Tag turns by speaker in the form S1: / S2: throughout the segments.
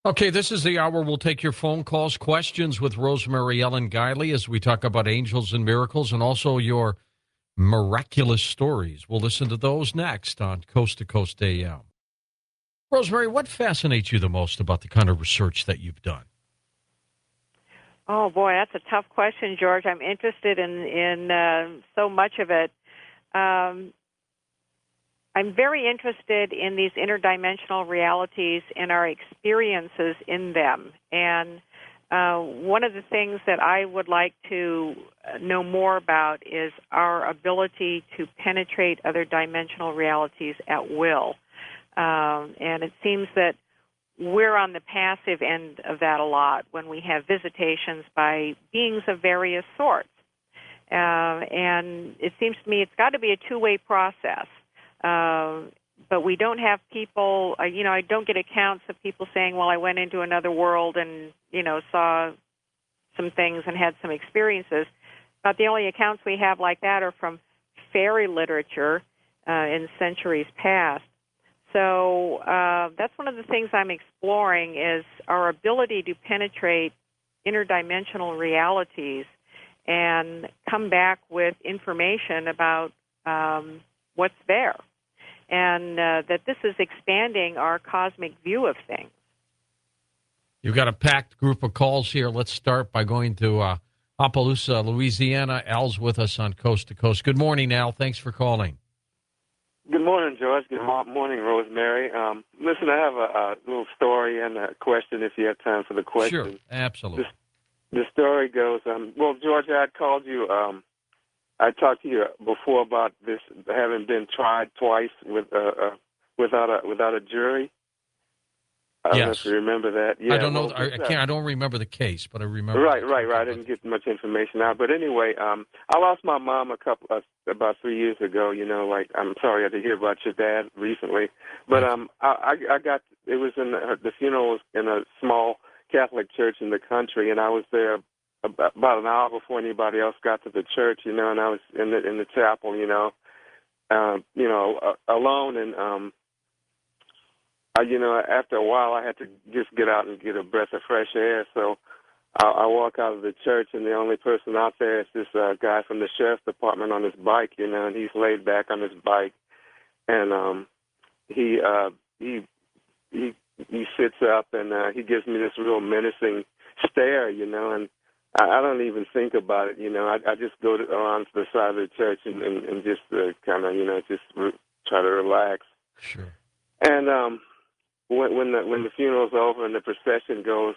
S1: Okay, this is the hour. We'll take your phone calls, questions with Rosemary Ellen Guiley as we talk about angels and miracles and also your miraculous stories. We'll listen to those next on Coast to Coast AM. Rosemary, what fascinates you the most about the kind of research that you've done?
S2: Oh boy, that's a tough question, George. I'm interested in so much of it. I'm very interested in these interdimensional realities and our experiences in them. And one of the things that I would like to know more about is our ability to penetrate other dimensional realities at will. And it seems that we're on the passive end of that a lot when we have visitations by beings of various sorts. And it seems to me it's got to be a two-way process. But we don't have people, I don't get accounts of people saying, well, I went into another world and, saw some things and had some experiences. But the only accounts we have like that are from fairy literature in centuries past. So that's one of the things I'm exploring is our ability to penetrate interdimensional realities and come back with information about what's there. And that this is expanding our cosmic view of things.
S1: You've got a packed group of calls here. Let's start by going to Opelousas, Louisiana. Al's with us on Coast to Coast. Good morning, Al. Thanks for calling.
S3: Good morning, George. Good morning, Rosemary. Listen, I have a little story and a question if you have time for the question.
S1: Sure, absolutely.
S3: The story goes, George, I had called you. I talked to you before about this having been tried twice without a jury. I don't know if you remember that. Yeah,
S1: I don't know. I don't remember the case, but I remember.
S3: Right. I didn't get much information out, but anyway, I lost my mom about 3 years ago. I'm sorry I had to hear about your dad recently, but I got it was in the funeral was in a small Catholic church in the country, and I was there about an hour before anybody else got to the church, and I was in the chapel, alone, and after a while, I had to just get out and get a breath of fresh air. So I walk out of the church, and the only person out there is this guy from the sheriff's department on his bike, and he's laid back on his bike, and he sits up and he gives me this real menacing stare, and I don't even think about it, I just go around to the side of the church and just kind of, just try to relax.
S1: Sure.
S3: And when the funeral's over and the procession goes,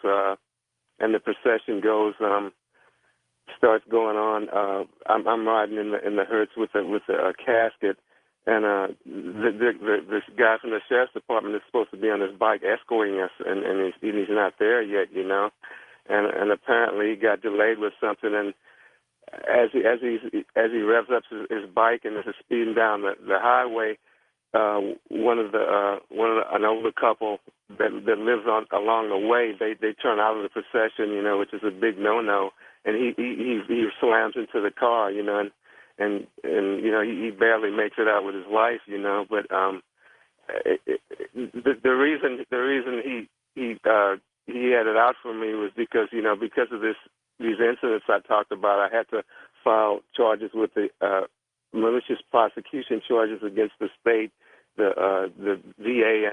S3: starts going on, I'm riding in the hearse with a casket, and this guy from the sheriff's department is supposed to be on his bike escorting us, and he's not there yet, And apparently he got delayed with something, and as he revs up his bike and is speeding down the highway, an older couple that lives along the way, they turn out of the procession, which is a big no, and he slams into the car, and he barely makes it out with his life, but the reason he had it out for me was because of these incidents I talked about. I had to file charges with the malicious prosecution charges against the state, the VA,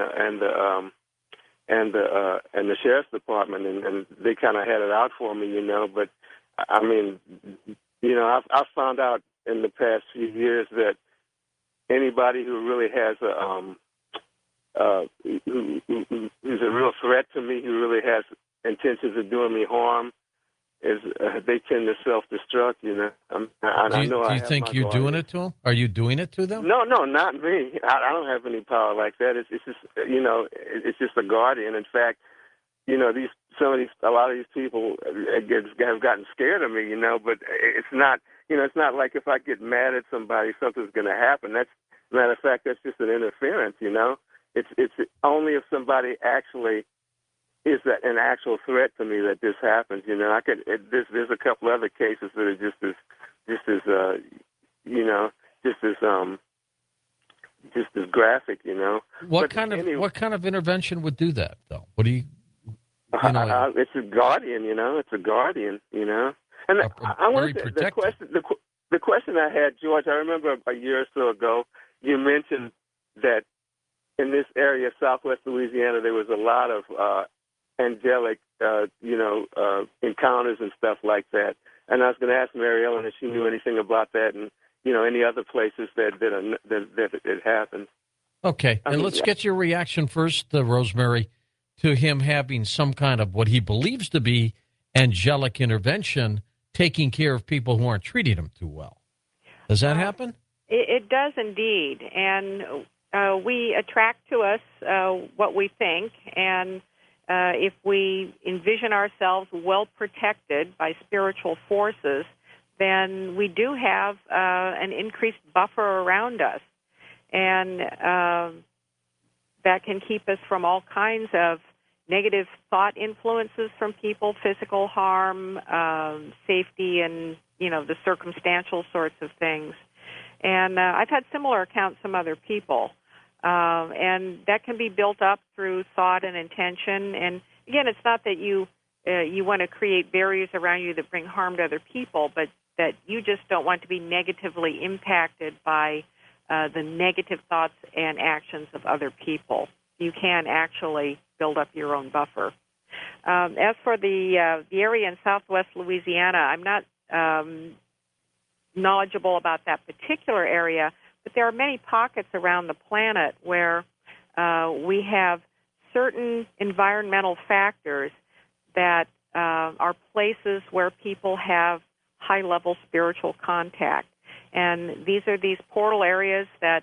S3: and the sheriff's department, and they kind of had it out for me, But I mean, I've found out in the past few years that anybody who really has who's a real threat to me, who really has intentions of doing me harm, is they tend to self-destruct.
S1: Do you think you're doing it to them? Are you doing it to them?
S3: No, not me. I don't have any power like that. It's just it's just a guardian. In fact, a lot of these people have gotten scared of me. But it's not. It's not like if I get mad at somebody, something's going to happen. Matter of fact, that's just an interference. It's only if somebody actually is an actual threat to me that this happens. There's a couple other cases that are just as graphic.
S1: What kind of intervention would do that, though? What do you You know,
S3: It's a guardian, It's a guardian, And I
S1: very
S3: want to
S1: protective.
S3: the question I had, George. I remember a year or so ago, you mentioned that in this area, Southwest Louisiana, there was a lot of angelic, encounters and stuff like that. And I was going to ask Mary Ellen if she knew anything about that, and any other places that it happened.
S1: Okay, and let's get your reaction first, Rosemary, to him having some kind of what he believes to be angelic intervention, taking care of people who aren't treating him too well. Does that happen?
S2: It does indeed, and we attract to us what we think, and if we envision ourselves well protected by spiritual forces, then we do have an increased buffer around us, and that can keep us from all kinds of negative thought influences from people, physical harm, safety, and the circumstantial sorts of things. And I've had similar accounts from other people, and that can be built up through thought and intention. And again, it's not that you want to create barriers around you that bring harm to other people, but that you just don't want to be negatively impacted by the negative thoughts and actions of other people. You can actually build up your own buffer. As for the area in Southwest Louisiana, I'm not knowledgeable about that particular area, but there are many pockets around the planet where we have certain environmental factors that are places where people have high-level spiritual contact. And these are these portal areas that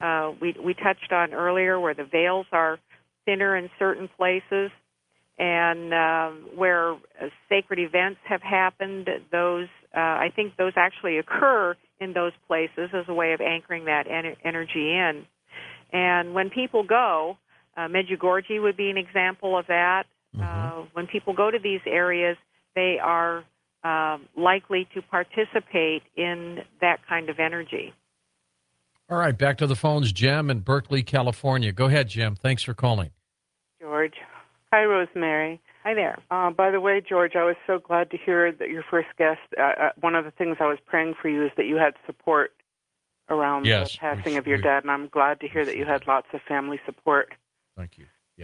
S2: we touched on earlier, where the veils are thinner in certain places, and where sacred events have happened. Those I think those actually occur in those places as a way of anchoring that energy in. And when people go, Medjugorje would be an example of that.
S1: Mm-hmm.
S2: When people go to these areas, they are likely to participate in that kind of energy.
S1: All right, back to the phones. Jem in Berkeley, California. Go ahead, Jem. Thanks for calling.
S4: George. Hi, Rosemary.
S2: Hi there.
S4: By the way, George, I was so glad to hear that your first guest, one of the things I was praying for you is that you had support around the passing of your dad, and I'm glad to hear that you had lots of family support.
S1: Thank you. Yeah.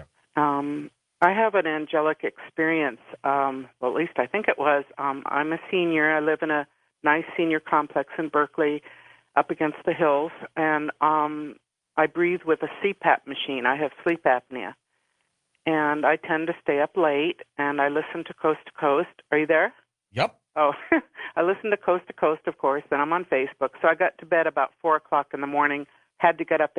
S4: I have an angelic experience, well, at least I think it was. I'm a senior. I live in a nice senior complex in Berkeley up against the hills, and I breathe with a CPAP machine. I have sleep apnea. And I tend to stay up late, and I listen to Coast to Coast. Are you there?
S1: Yep.
S4: Oh, I listen to Coast, of course, then I'm on Facebook. So I got to bed about 4 o'clock in the morning, had to get up at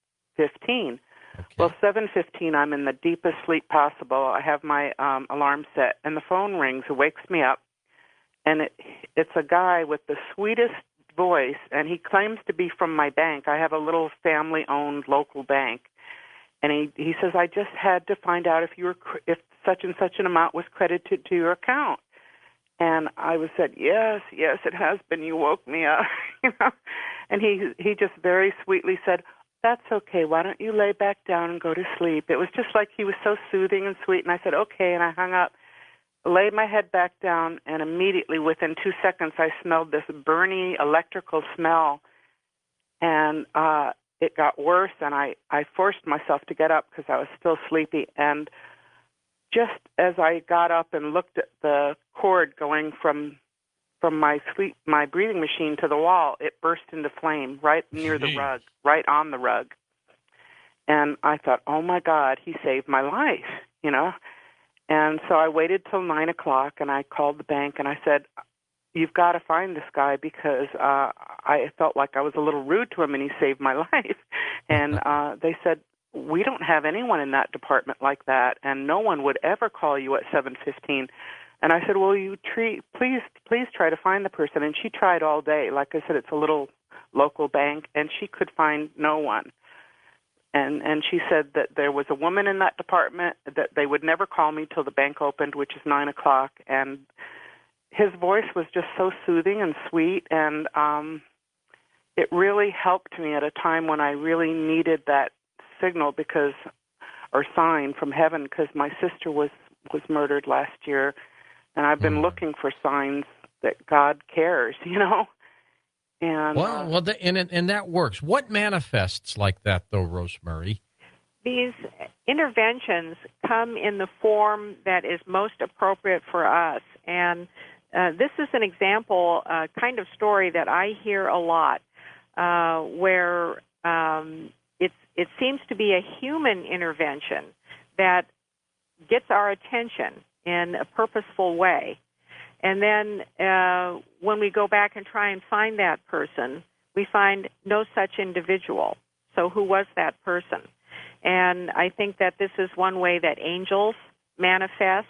S4: 8:15.
S1: Okay.
S4: Well, 7:15, I'm in the deepest sleep possible. I have my alarm set, and the phone rings. It wakes me up, and it's a guy with the sweetest voice, and he claims to be from my bank. I have a little family-owned local bank. And he says, I just had to find out if such and such an amount was credited to your account. And I said, yes, it has been. You woke me up. And he just very sweetly said, that's okay. Why don't you lay back down and go to sleep? It was just like he was so soothing and sweet. And I said, okay. And I hung up, laid my head back down, and immediately within 2 seconds I smelled this burny electrical smell. And it got worse, and I forced myself to get up because I was still sleepy. And just as I got up and looked at the cord going from my breathing machine to the wall, it burst into flame right near the rug, right on the rug. And I thought, oh, my God, he saved my life, And so I waited till 9 o'clock, and I called the bank, and I said, you've got to find this guy because I felt like I was a little rude to him, and he saved my life. And they said, we don't have anyone in that department like that, and no one would ever call you at 7:15. And I said, well, please try to find the person. And she tried all day. Like I said, it's a little local bank, and she could find no one. And she said that there was a woman in that department, that they would never call me till the bank opened, which is 9 o'clock, and his voice was just so soothing and sweet, and it really helped me at a time when I really needed that signal or sign from heaven, because my sister was was murdered last year, and I've been looking for signs that God cares, And
S1: and that works. What manifests like that, though, Rosemary?
S2: These interventions come in the form that is most appropriate for us. And this is an example, kind of story that I hear a lot, where it seems to be a human intervention that gets our attention in a purposeful way. And then when we go back and try and find that person, we find no such individual. So who was that person? And I think that this is one way that angels manifest.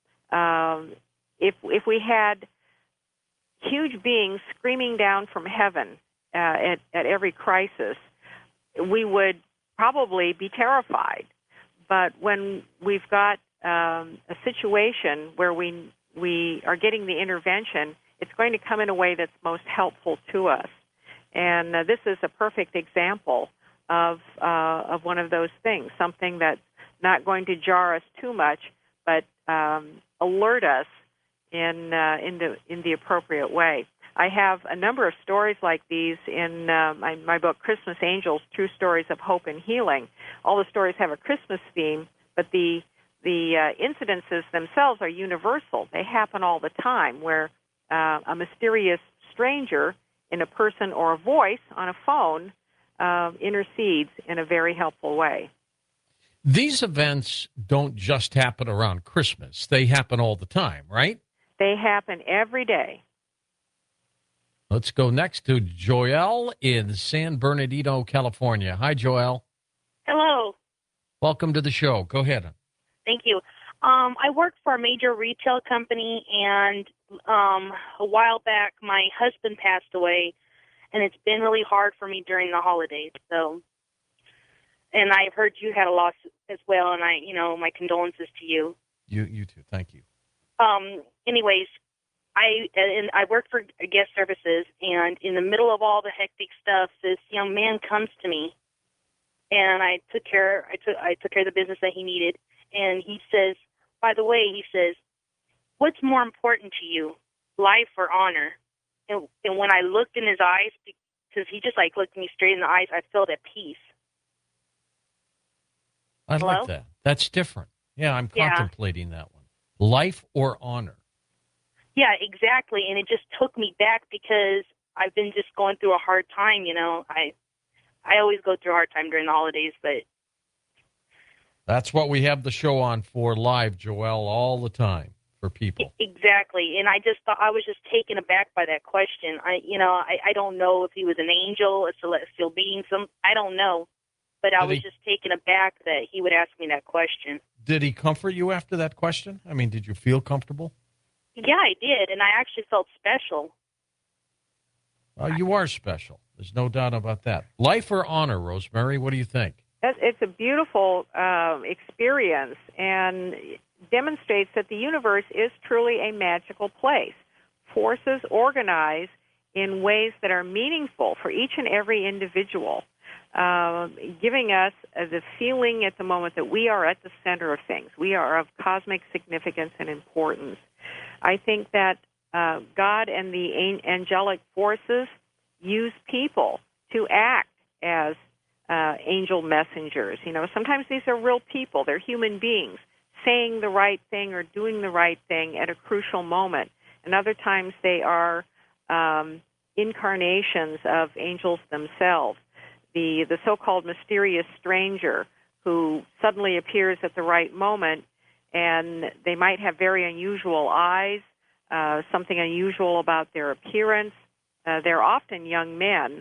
S2: If we had huge beings screaming down from heaven at every crisis, we would probably be terrified. But when we've got a situation where we are getting the intervention, it's going to come in a way that's most helpful to us. And this is a perfect example of one of those things, something that's not going to jar us too much, but alert us in the appropriate way. I have a number of stories like these in my book, Christmas Angels, True Stories of Hope and Healing. All the stories have a Christmas theme, but the incidences themselves are universal. They happen all the time, where a mysterious stranger in a person or a voice on a phone intercedes in a very helpful way.
S1: These events don't just happen around Christmas. They happen all the time, right?
S2: They happen every day.
S1: Let's go next to Joelle in San Bernardino, California. Hi, Joelle.
S5: Hello.
S1: Welcome to the show. Go ahead.
S5: Thank you. I work for a major retail company, and a while back, my husband passed away, and it's been really hard for me during the holidays. So, and I've heard you had a loss as well, and my condolences to you.
S1: You too. Thank you.
S5: Anyways, I work for guest services, and in the middle of all the hectic stuff, this young man comes to me, and I took care of the business that he needed. And he says, by the way, what's more important to you, life or honor? And when I looked in his eyes, because he just looked me straight in the eyes, I felt at peace.
S1: I like that. That's different. Yeah, I'm contemplating that one. Life or honor?
S5: Yeah, exactly. And it just took me back because I've been just going through a hard time, I always go through a hard time during the holidays, but
S1: that's what we have the show on for live, Joelle, all the time for people.
S5: Exactly. And I just thought I was just taken aback by that question. I don't know if he was an angel, a celestial being, I don't know. But I was just taken aback that he would ask me that question.
S1: Did he comfort you after that question? I mean, did you feel comfortable?
S5: Yeah, I did. And I actually felt special.
S1: You are special. There's no doubt about that. Life or honor, Rosemary? What do you think?
S2: It's a beautiful experience and demonstrates that the universe is truly a magical place. Forces organize in ways that are meaningful for each and every individual, giving us the feeling at the moment that we are at the center of things. We are of cosmic significance and importance. I think that God and the angelic forces use people to act as angel messengers. Sometimes these are real people. They're human beings saying the right thing or doing the right thing at a crucial moment. And other times they are incarnations of angels themselves. The so-called mysterious stranger who suddenly appears at the right moment, and they might have very unusual eyes, something unusual about their appearance. They're often young men.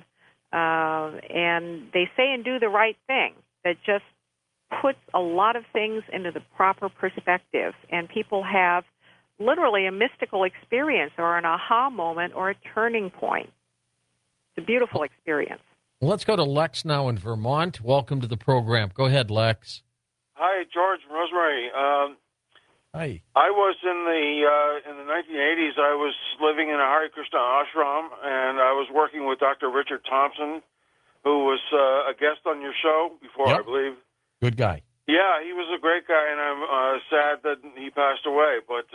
S2: And they say and do the right thing that just puts a lot of things into the proper perspective. And people have literally a mystical experience or an aha moment or a turning point. It's a beautiful experience.
S1: Well, let's go to Lex now in Vermont. Welcome to the program. Go ahead, Lex.
S6: Hi, George and Rosemary.
S1: Hi.
S6: I was in the 1980s. I was living in a Hare Krishna ashram, and I was working with Dr. Richard Thompson, who was a guest on your show before,
S1: Yep.
S6: I believe.
S1: Good guy.
S6: Yeah, he was a great guy, and I'm sad that he passed away. But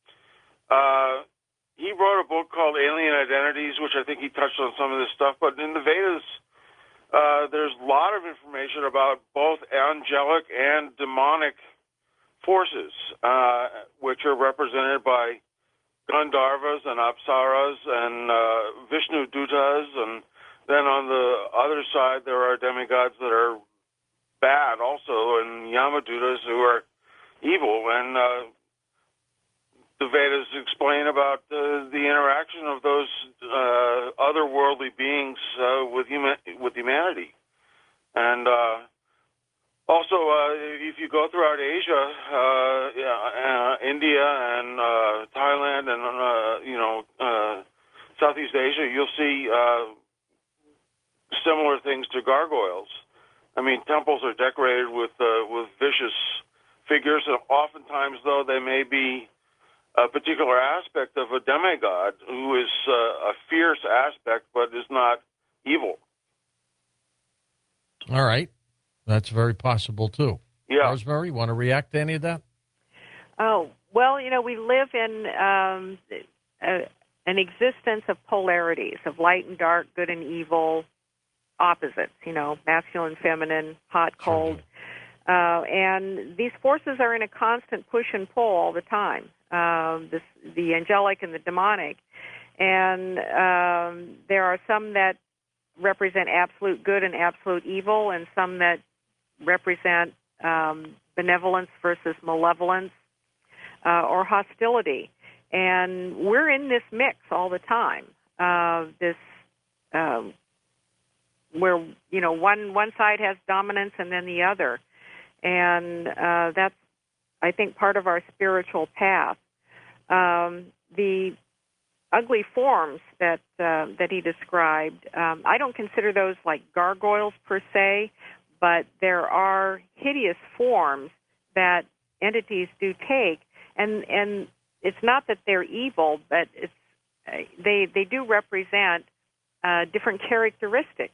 S6: he wrote a book called Alien Identities, which I think he touched on some of this stuff. But in the Vedas, there's a lot of information about both angelic and demonic forces, which are represented by Gandharvas and Apsaras and Vishnu Dutas, and then on the other side there are demigods that are bad also, and Yamadutas who are evil. And the Vedas explain about the interaction of those otherworldly beings with humanity. And also, if you go throughout Asia, India and Thailand and Southeast Asia, you'll see similar things to gargoyles. I mean, temples are decorated with vicious figures, and oftentimes, though, they may be a particular aspect of a demigod who is a fierce aspect, but is not evil.
S1: All right. That's very possible, too.
S6: Yeah.
S1: Rosemary, want to react to any of that?
S2: Oh, well, we live in an existence of polarities, of light and dark, good and evil, opposites, masculine, feminine, hot, cold. And these forces are in a constant push and pull all the time, the angelic and the demonic. And there are some that represent absolute good and absolute evil, and some that represent benevolence versus malevolence or hostility. And we're in this mix all the time, where one side has dominance and then the other, and that's, I think, part of our spiritual path. The ugly forms that he described, I don't consider those like gargoyles per se, but there are hideous forms that entities do take, and it's not that they're evil, but they do represent different characteristics.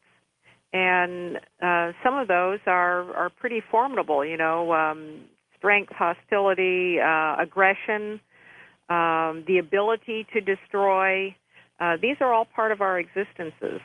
S2: And some of those are pretty formidable, strength, hostility, aggression, the ability to destroy. These are all part of our existences.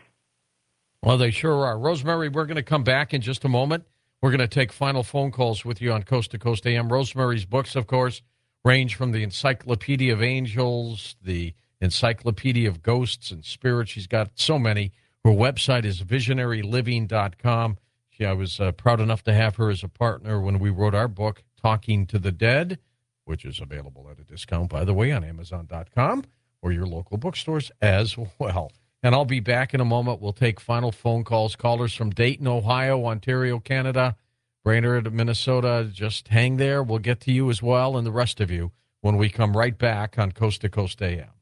S1: Well, they sure are. Rosemary, we're going to come back in just a moment. We're going to take final phone calls with you on Coast to Coast AM. Rosemary's books, of course, range from the Encyclopedia of Angels, the Encyclopedia of Ghosts and Spirits. She's got so many. Her website is visionaryliving.com. I was proud enough to have her as a partner when we wrote our book, Talking to the Dead, which is available at a discount, by the way, on Amazon.com or your local bookstores as well. And I'll be back in a moment. We'll take final phone calls. Callers from Dayton, Ohio, Ontario, Canada, Brainerd, Minnesota. Just hang there. We'll get to you as well, and the rest of you, when we come right back on Coast to Coast AM.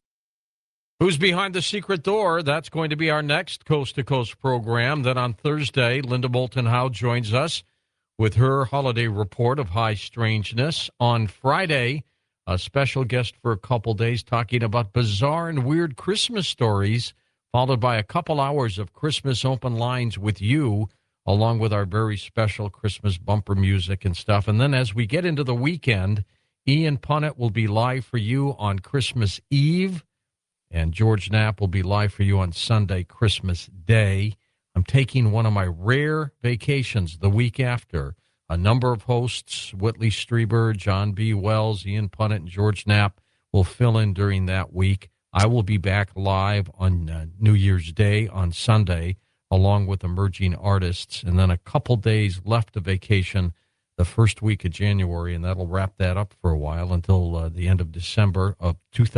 S1: Who's Behind the Secret Door? That's going to be our next Coast to Coast program. Then on Thursday, Linda Moulton Howe joins us with her holiday report of high strangeness. On Friday, a special guest for a couple days talking about bizarre and weird Christmas stories, followed by a couple hours of Christmas open lines with you, along with our very special Christmas bumper music and stuff. And then as we get into the weekend, Ian Punnett will be live for you on Christmas Eve, and George Knapp will be live for you on Sunday, Christmas Day. I'm taking one of my rare vacations the week after. A number of hosts, Whitley Strieber, John B. Wells, Ian Punnett, and George Knapp, will fill in during that week. I will be back live on New Year's Day on Sunday, along with emerging artists, and then a couple days left of vacation the first week of January, and that'll wrap that up for a while until the end of December of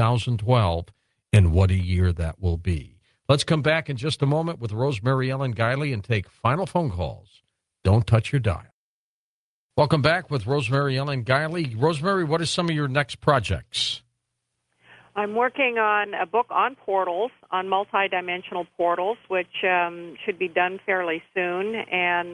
S1: 2012, and what a year that will be. Let's come back in just a moment with Rosemary Ellen Guiley and take final phone calls. Don't touch your dial. Welcome back with Rosemary Ellen Guiley. Rosemary, what are some of your next projects?
S2: I'm working on a book on portals, on multidimensional portals, which should be done fairly soon, and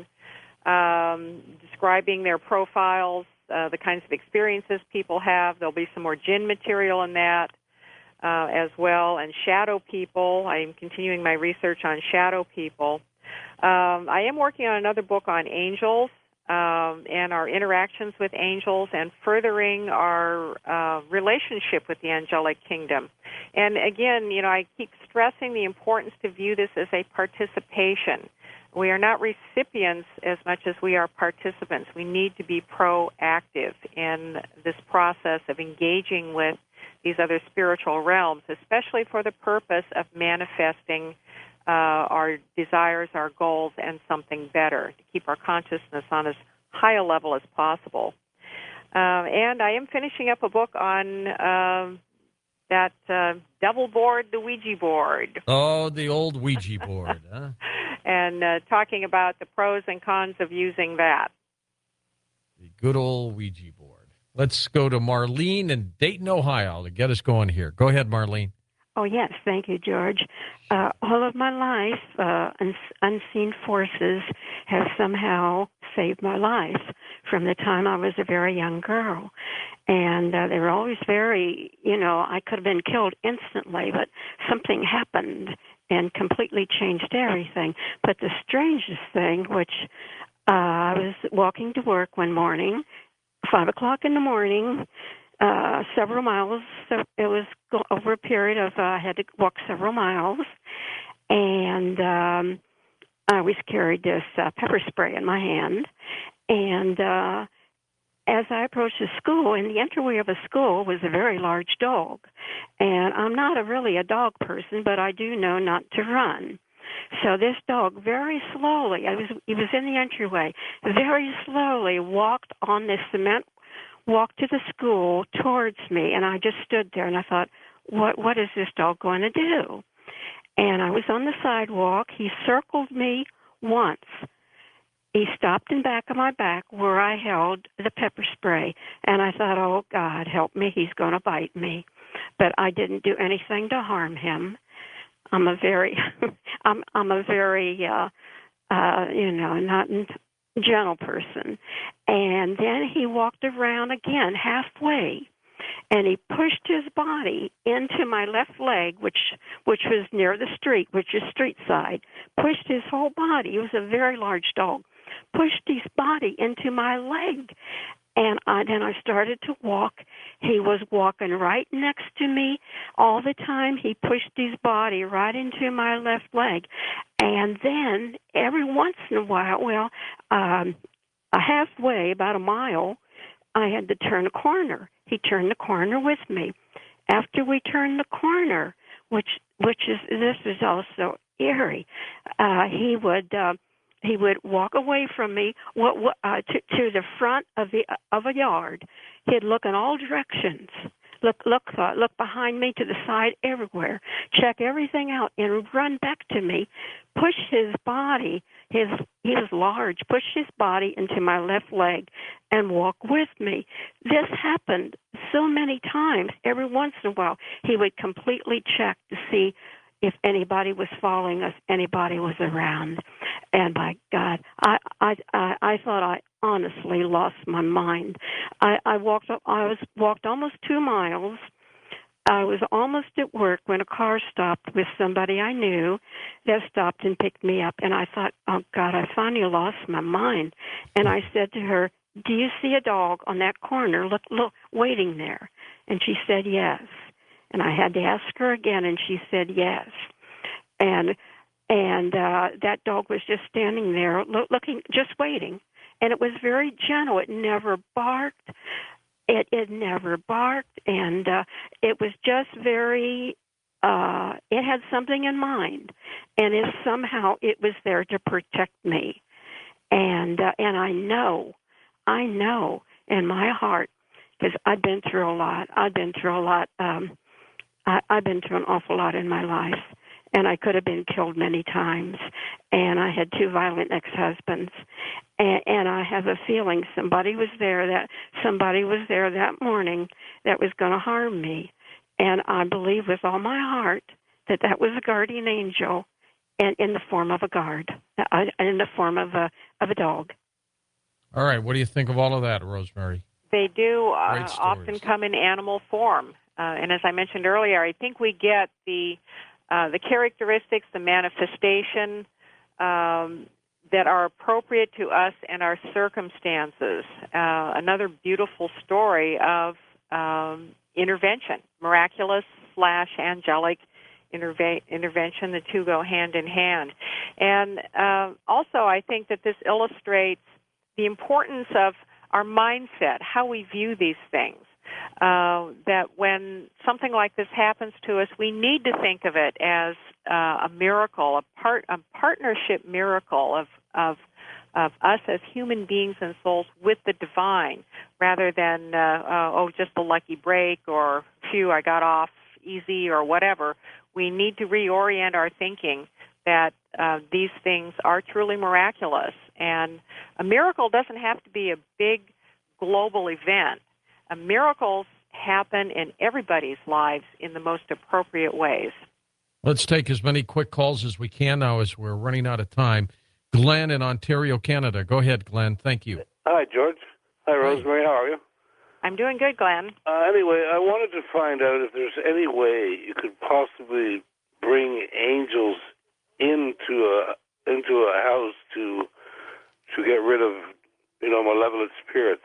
S2: describing their profiles, the kinds of experiences people have. There'll be some more jinn material in that as well, and shadow people. I'm continuing my research on shadow people. I am working on another book on angels, and our interactions with angels and furthering our relationship with the angelic kingdom. And again, I keep stressing the importance to view this as a participation. We are not recipients as much as we are participants. We need to be proactive in this process of engaging with these other spiritual realms, especially for the purpose of manifesting our desires, our goals, and something better, to keep our consciousness on as high a level as possible. And I am finishing up a book on that double board, the Ouija board.
S1: Oh, the old Ouija board, huh?
S2: And talking about the pros and cons of using that.
S1: The good old Ouija board. Let's go to Marlene in Dayton, Ohio, to get us going here. Go ahead, Marlene.
S7: Oh, yes. Thank you, George. All of my life, unseen forces have somehow saved my life from the time I was a very young girl. And they were always very, I could have been killed instantly, but something happened and completely changed everything. But the strangest thing, which I was walking to work one morning, 5 o'clock in the morning, several miles. So it was over a period of, I had to walk several miles, and I always carried this pepper spray in my hand. And as I approached the school, in the entryway of a school was a very large dog. And I'm not really a dog person, but I do know not to run. So this dog very slowly, he was in the entryway, very slowly walked on this cement walk to the school towards me, and I just stood there, and I thought, what is this dog going to do? And I was on the sidewalk. He circled me once. He stopped in back of my back where I held the pepper spray, and I thought, oh, God, help me, he's going to bite me. But I didn't do anything to harm him. I'm a very, not gentle person. And then he walked around again halfway, and he pushed his body into my left leg, which was near the street, which is street side, pushed his whole body. He was a very large dog. Pushed his body into my leg. And then I started to walk. He was walking right next to me all the time. He pushed his body right into my left leg. And then every once in a while, halfway, about a mile, I had to turn a corner. He turned the corner with me. After we turned the corner, this was also eerie, he would walk away from me to the front of a yard. He'd look in all directions, look behind me, to the side, everywhere, check everything out, and run back to me, push his body. He was large. Push his body into my left leg and walk with me. This happened so many times. Every once in a while, he would completely check to see if anybody was following us, anybody was around. And by God, I thought I honestly lost my mind. I walked almost 2 miles. I was almost at work when a car stopped with somebody I knew that stopped and picked me up. And I thought, oh, God, I finally lost my mind. And I said to her, do you see a dog on that corner, look, waiting there? And she said, yes. And I had to ask her again, and she said yes. And that dog was just standing there, looking, just waiting. And it was very gentle. It never barked. It never barked, and it was just very. It had something in mind, and somehow it was there to protect me. And I know in my heart, because I've been through a lot. I've been through an awful lot in my life, and I could have been killed many times. And I had 2 violent ex-husbands, and I have a feeling somebody was there that morning that was going to harm me. And I believe with all my heart that was a guardian angel, and in the form of a guard, in the form of a dog.
S1: All right, what do you think of all of that, Rosemary?
S2: They do
S1: Great stories.
S2: often come in animal form. And as I mentioned earlier, I think we get the characteristics, the manifestation, that are appropriate to us and our circumstances. Another beautiful story of intervention, miraculous / angelic intervention. The two go hand in hand. And also, I think that this illustrates the importance of our mindset, how we view these things. That when something like this happens to us, we need to think of it as a miracle, a partnership miracle of us as human beings and souls with the divine, rather than just a lucky break or phew, I got off easy or whatever. We need to reorient our thinking that these things are truly miraculous, and a miracle doesn't have to be a big global event. Miracles happen in everybody's lives in the most appropriate ways.
S1: Let's take as many quick calls as we can now, as we're running out of time. Glenn in Ontario, Canada. Go ahead, Glenn. Thank you.
S8: Hi, George. Hi, Rosemary. How are you?
S2: I'm doing good, Glenn.
S8: Anyway, I wanted to find out if there's any way you could possibly bring angels into a house to get rid of, malevolent spirits.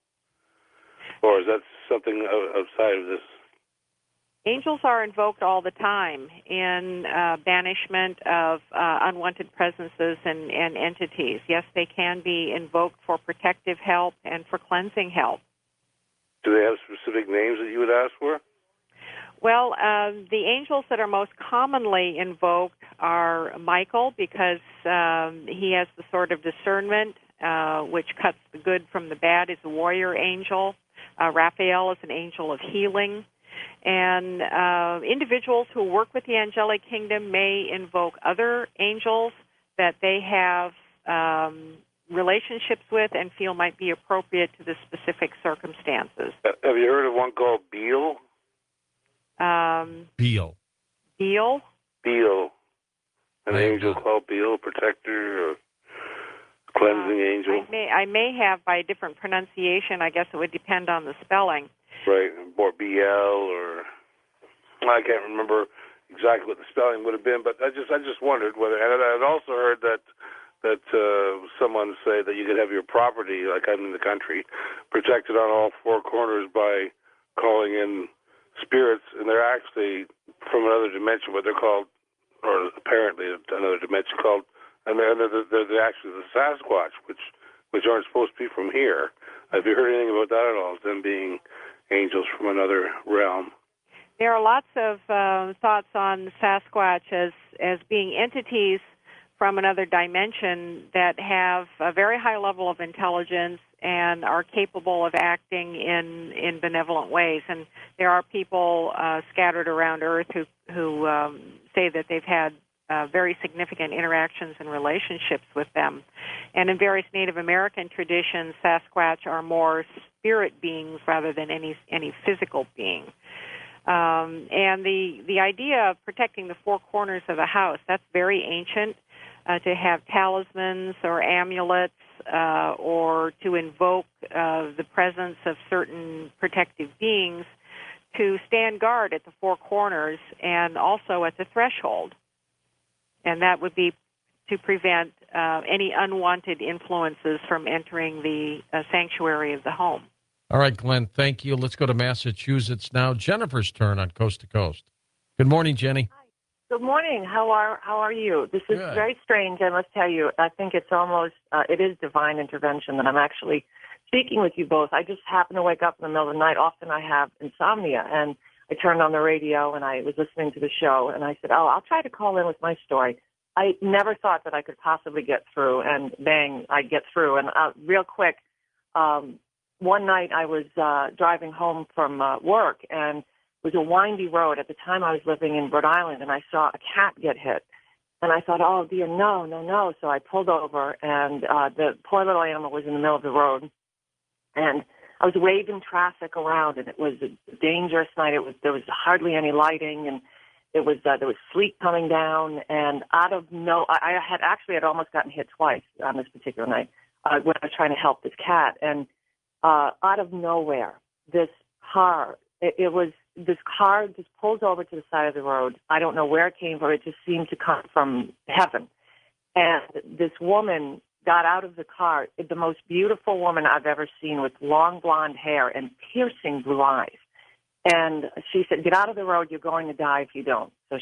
S8: Or is that something outside of this?
S2: Angels are invoked all the time in banishment of unwanted presences and entities. Yes, they can be invoked for protective help and for cleansing help.
S8: Do they have specific names that you would ask for?
S2: Well, the angels that are most commonly invoked are Michael, because he has the sort of discernment which cuts the good from the bad. Is a warrior angel. Raphael is an angel of healing. And individuals who work with the angelic kingdom may invoke other angels that they have relationships with and feel might be appropriate to the specific circumstances.
S8: Have you heard of one called Beal?
S1: Beal.
S2: Beal?
S8: Beal. An angel called Beal, protector, or cleansing angel.
S2: I may have by a different pronunciation. I guess it would depend on the spelling.
S8: Right, or BL, or I can't remember exactly what the spelling would have been, but I just wondered whether. And I'd also heard that someone say that you could have your property, like I'm in the country, protected on all four corners by calling in spirits, and they're actually from another dimension, what they're called, or apparently another dimension called, and they're actually the Sasquatch, which aren't supposed to be from here. Have you heard anything about that at all? Them being angels from another realm.
S2: There are lots of thoughts on Sasquatch as being entities from another dimension that have a very high level of intelligence and are capable of acting in benevolent ways. And there are people scattered around Earth who say that they've had very significant interactions and relationships with them. And in various Native American traditions, Sasquatch are more spirit beings rather than any physical being. And the idea of protecting the four corners of the house, that's very ancient, to have talismans or amulets or to invoke the presence of certain protective beings to stand guard at the four corners and also at the threshold. And that would be to prevent any unwanted influences from entering the sanctuary of the home.
S1: All right, Glenn, thank you. Let's go to Massachusetts now. Jennifer's turn on Coast to Coast. Good morning, Jenny.
S9: Hi. Good morning. How are you? This is
S1: Good.
S9: very strange, I must tell you. I think it's almost, it is divine intervention that I'm actually speaking with you both. I just happen to wake up in the middle of the night. Often I have insomnia, and I turned on the radio, and I was listening to the show, and I said, I'll try to call in with my story. I never thought that I could possibly get through, and bang, I get through. And real quick, one night I was driving home from work, and it was a windy road. At the time I was living in Rhode Island, and I saw a cat get hit. And I thought, oh, dear, no. So I pulled over, and the poor little animal was in the middle of the road. And I was waving traffic around, and it was a dangerous night. There was hardly any lighting, and there was sleet coming down. And I had almost gotten hit twice on this particular night when I was trying to help this cat. And out of nowhere, this car just pulls over to the side of the road. I don't know where it came from. It just seemed to come from heaven. And this woman got out of the car, the most beautiful woman I've ever seen, with long blonde hair and piercing blue eyes. And she said, "Get out of the road. You're going to die if you don't." So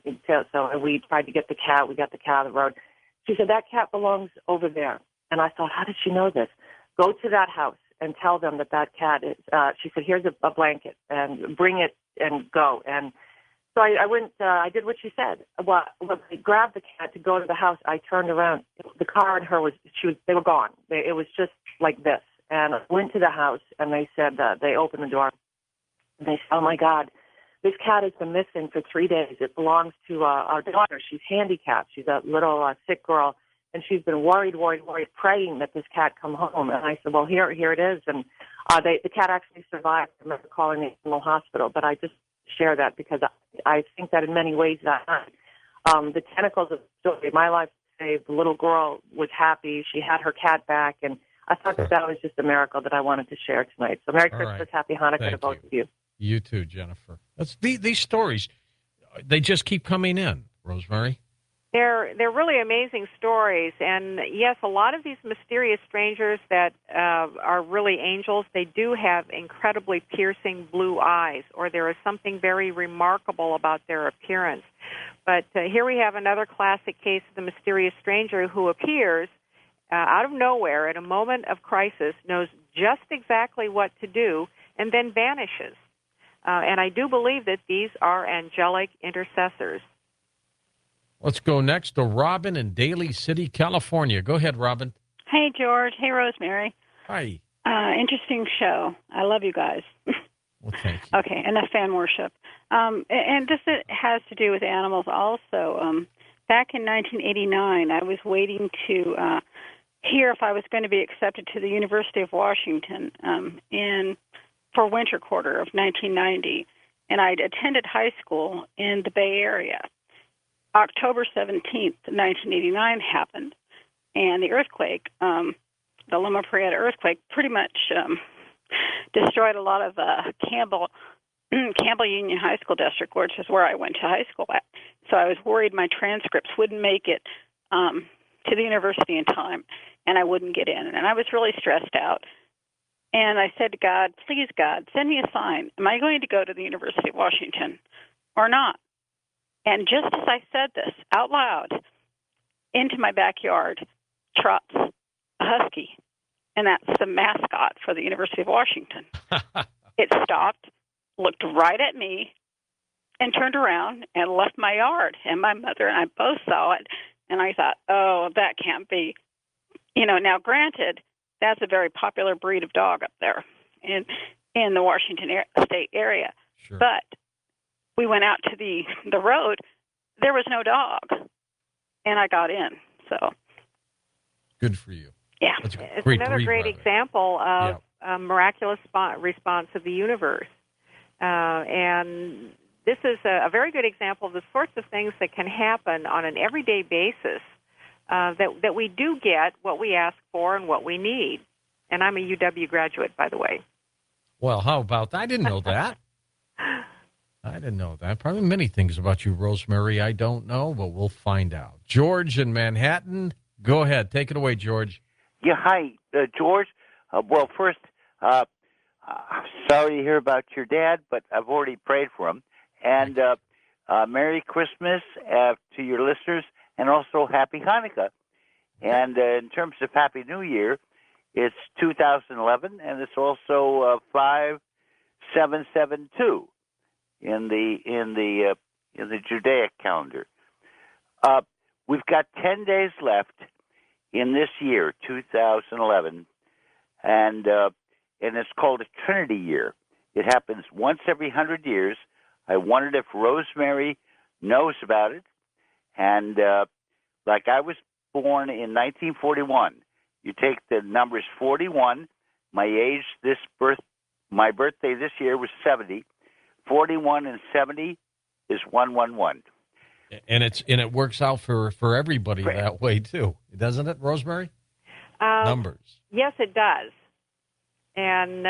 S9: we tried to get the cat. We got the cat out of the road. She said, "That cat belongs over there." And I thought, how did she know this? Go to that house and tell them that cat is, she said, "Here's a blanket and bring it and go." And so I went, I did what she said. Well, when I grabbed the cat to go to the house, I turned around. The car and her they were gone. It was just like this. And I went to the house and they said, they opened the door. And they said, "Oh my God, this cat has been missing for 3 days. It belongs to our daughter. She's handicapped. She's a little sick girl. And she's been worried, praying that this cat come home." And I said, "Well, here it is." And the cat actually survived. I remember calling the animal hospital. But I just share that because I think that in many ways that night, the tentacles of the story, my life saved. The little girl was happy. She had her cat back. And I thought that was just a miracle that I wanted to share tonight. So Merry Christmas,
S1: right.
S9: Happy Hanukkah to
S1: Thank
S9: both of you.
S1: You too, Jennifer. These stories, they just keep coming in, Rosemary.
S2: They're really amazing stories, and yes, a lot of these mysterious strangers that are really angels, they do have incredibly piercing blue eyes, or there is something very remarkable about their appearance. But here we have another classic case of the mysterious stranger who appears out of nowhere at a moment of crisis, knows just exactly what to do, and then vanishes. And I do believe that these are angelic intercessors.
S1: Let's go next to Robin in Daly City, California. Go ahead, Robin.
S10: Hey, George. Hey, Rosemary.
S1: Hi.
S10: Interesting show. I love you guys.
S1: Well, thank you.
S10: Okay, enough fan worship. And this has to do with animals also. Back in 1989, I was waiting to hear if I was going to be accepted to the University of Washington for winter quarter of 1990. And I'd attended high school in the Bay Area. October 17th, 1989 happened, and the earthquake, the Loma Prieta earthquake, pretty much destroyed a lot of Campbell Union High School District, which is where I went to high school at. So I was worried my transcripts wouldn't make it to the university in time, and I wouldn't get in. And I was really stressed out. And I said to God, "Please, God, send me a sign. Am I going to go to the University of Washington or not?" And just as I said this out loud, into my backyard trots a husky, and that's the mascot for the University of Washington. It stopped, looked right at me, and turned around and left my yard. And my mother and I both saw it, and I thought, oh, that can't be. Now granted, that's a very popular breed of dog up there in the Washington state area.
S1: Sure.
S10: But we went out to the road. There was no dog, and I got in. So
S1: good for you.
S10: Yeah,
S1: That's
S2: it's
S1: great
S2: another great
S1: breed,
S2: example of a miraculous response of the universe, and this is a very good example of the sorts of things that can happen on an everyday basis. That we do get what we ask for and what we need. And I'm a UW graduate, by the way.
S1: Well, how about that? I didn't know that. I didn't know that. Probably many things about you, Rosemary, I don't know, but we'll find out. George in Manhattan, go ahead. Take it away, George.
S11: Yeah, hi, George. Well, first, I'm sorry to hear about your dad, but I've already prayed for him. And Merry Christmas to your listeners, and also Happy Hanukkah. And in terms of Happy New Year, it's 2011, and it's also 5772 in the Judaic calendar. We've got 10 days left in this year, 2011, and it's called a Trinity year. It happens once every 100 years. I wondered if Rosemary knows about it. And like I was born in 1941, you take the numbers 41. My birthday this year was 70. 41 and 70 is 111.
S1: And it works out for everybody that way too, doesn't it, Rosemary? Numbers.
S2: Yes, it does. And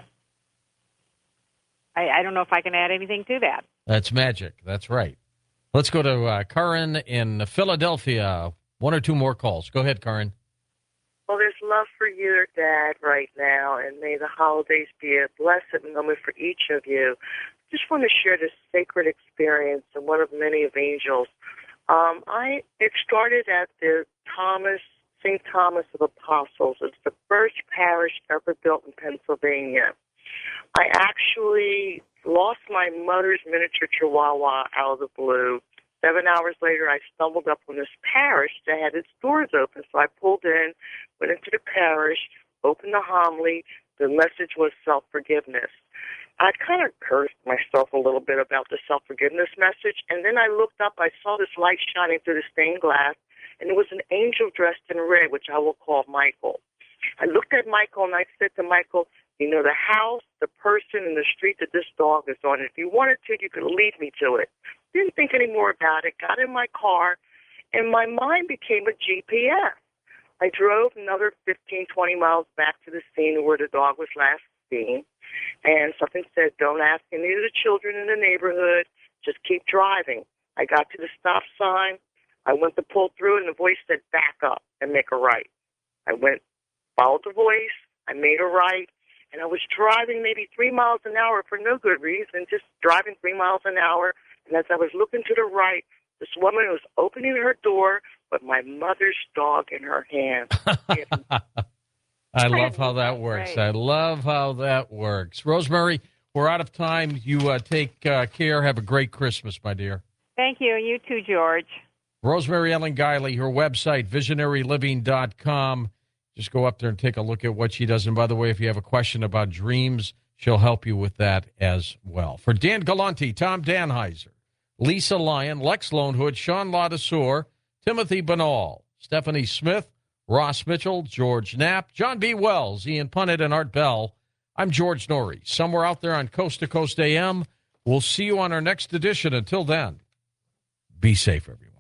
S2: I don't know if I can add anything to that.
S1: That's magic. That's right. Let's go to Karen in Philadelphia. One or two more calls. Go ahead, Karen.
S12: Well, there's love for your dad right now, and may the holidays be a blessed moment for each of you. Just want to share this sacred experience and one of many of Angels. It started at the St. Thomas of Apostles. It's the first parish ever built in Pennsylvania. I actually lost my mother's miniature chihuahua out of the blue. 7 hours later, I stumbled up on this parish that had its doors open. So I pulled in, went into the parish, opened the homily. The message was self-forgiveness. I kind of cursed myself a little bit about the self-forgiveness message. And then I looked up, I saw this light shining through the stained glass, and it was an angel dressed in red, which I will call Michael. I looked at Michael, and I said to Michael, you know, the house, the person, and the street that this dog is on, if you wanted to, you could lead me to it. Didn't think any more about it, got in my car, and my mind became a GPS. I drove another 15, 20 miles back to the scene where the dog was last seen, and something said, don't ask any of the children in the neighborhood, just keep driving. I got to the stop sign. I went to pull through, and the voice said, back up and make a right. I went, followed the voice, I made a right, and I was driving maybe 3 miles an hour for no good reason, just driving 3 miles an hour. And as I was looking to the right, this woman was opening her door with my mother's dog in her hand.
S1: I love how that works. I love how that works. Rosemary, we're out of time. You take care. Have a great Christmas, my dear.
S2: Thank you. You too, George.
S1: Rosemary Ellen Guiley, her website, visionaryliving.com. Just go up there and take a look at what she does. And by the way, if you have a question about dreams, she'll help you with that as well. For Dan Galante, Tom Danheiser, Lisa Lyon, Lex Lonehood, Sean Ladesseur, Timothy Banal, Stephanie Smith, Ross Mitchell, George Knapp, John B. Wells, Ian Punnett, and Art Bell, I'm George Norrie. Somewhere out there on Coast to Coast AM. We'll see you on our next edition. Until then, be safe, everyone.